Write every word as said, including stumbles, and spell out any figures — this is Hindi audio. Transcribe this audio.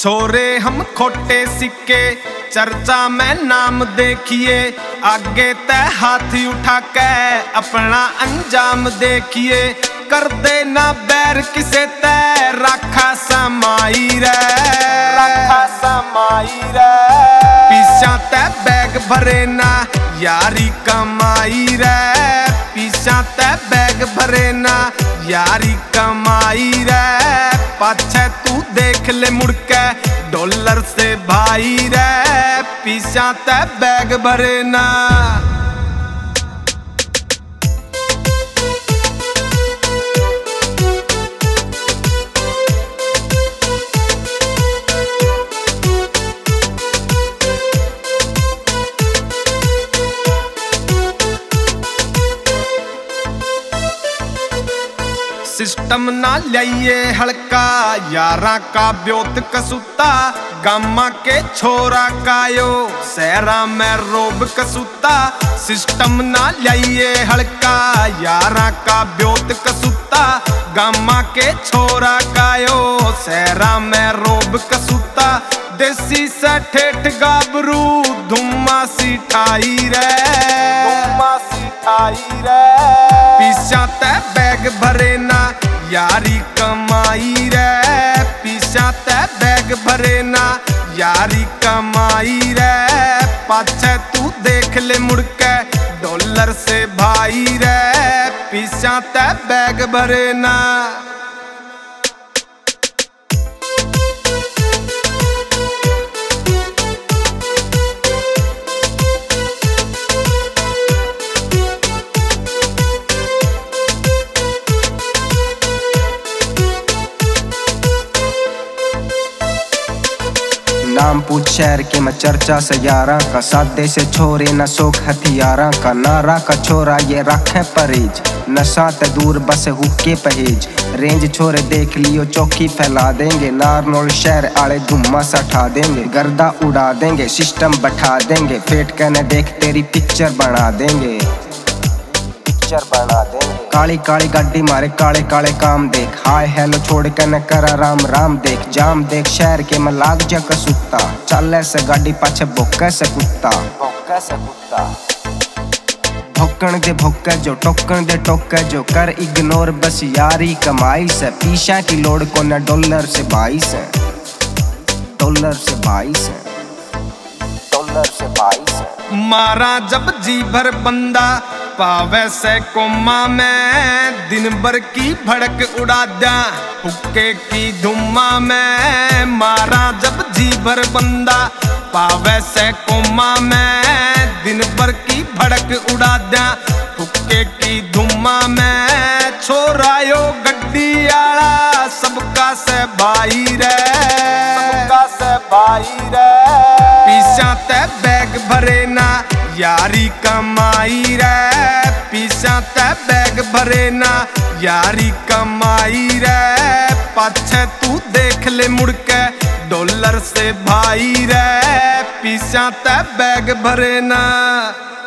छोरे हम खोटे सिक्के चर्चा में नाम देखिए, आगे तय हाथ उठा के अपना अंजाम देखिए। कर देना बैर किसे तय राखा समाई रे, राखा समाई रे। पीछा तय बैग भरे ना यारी कमाई रे, पीछा तय बैग भरे ना यारी कमाई रे। पाछे तू देख ले मुड़ के डॉलर से भाई रे, पीछा तय बैग भरे ना। सिस्टम ना लिये हल्का यारा का ब्योत कसूता, गामा के छोरा कायो सहरा में रोब कसूता। सिस्टम ना लिये हल्का यारा का ब्योत कसूता, गामा के छोरा कायो सहरा में रोब कसूता। देसी सा ठेठ गाबरू धुम्मा सी ठाई रे, धुम्मा सी ठाई रे। पीछा तय बैग भरे ना यारी कमाई रे, पीछा तय बैग भरे ना यारी कमाई रे। पाछे तू देख ले मुड़ के डॉलर से भाई रे, पीछा तय बैग भरे ना। नाम पूछ शहर के मैं चर्चा से यारा का, सादे से छोरे न शौक हथियारा का। नारा का छोरा ये रखे परहेज, नशा ते दूर बस हुक्के पहेज। रेंज छोरे देख लियो चौकी फैला देंगे, नारनौल शहर आड़े धुम्मा सा ठा देंगे। गर्दा उड़ा देंगे सिस्टम बैठा देंगे, फेट कहने देख तेरी पिक्चर बना देंगे, पिक्चर बना देंगे। काली काली गाड़ी मारे काले काले काम देख, हाय हेलो छोड़ के न करा राम राम देख। जाम देख शहर के मैं लाग जा कसूता, चले से गाड़ी पाछे भोके से कुत्ता, भोके से कुत्ता। भोकन दे भोके जो टोकन दे टोके जो, कर इग्नोर बस यारी कमाई से। पीछा की लोड को न डॉलर से बाईस है, डॉलर से बाईस है, डॉलर से बाईस है। मारा जब जी भर बंदा पावे से कोमा में, दिन भर की भड़क उड़ा दिया हुक्के की धुम्मा में। मारा जब जी भर बंदा पावे से कोमा में, दिन भर की भड़क उड़ा दिया हुक्के की धुम्मा में। छोरायो गड्डी आला सबका से भाई रे, सबका से भाई रे। पीछा तय बैग भरे ना यारी कमाई रे, पीछा तय बैग भरे ना यारी कमाई रे। पाछे तू देख ले मुड़ के डॉलर से भाई रे, पीछा तय बैग भरे ना।